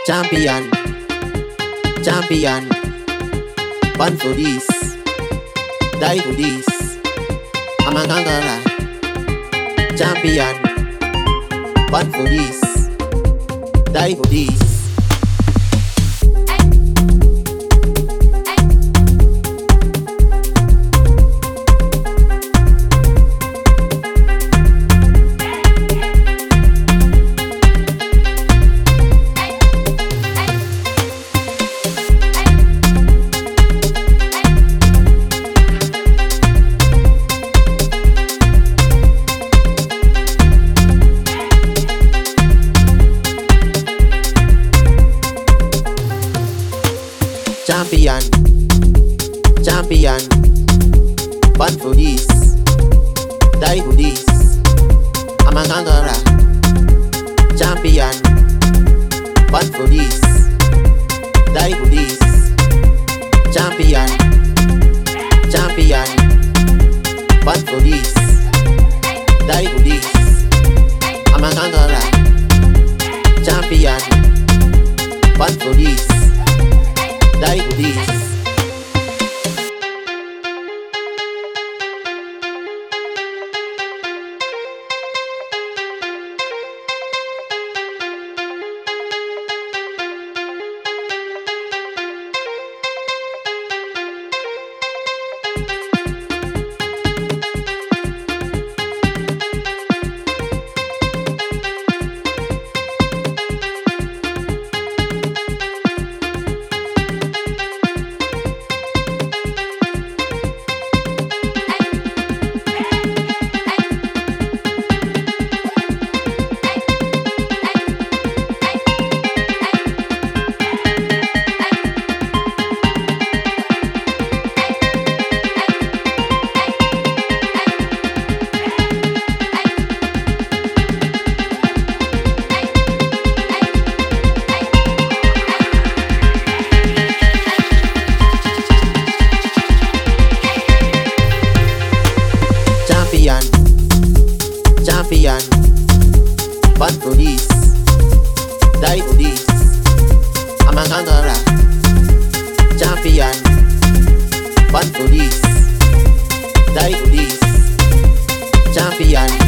Champion, champion, born for this, die for this. I'm a conqueror. Champion, born for this, die for this. Champion, champion, born for this, die for this. I'm a conqueror. Champion, born for this, die for this. Champion, champion, born for this, die for this. I'm a conqueror. Champion, born for this, die for this. Champion, born for this, die for this. I'm a conqueror. Champion, born for this, die for this. Champion.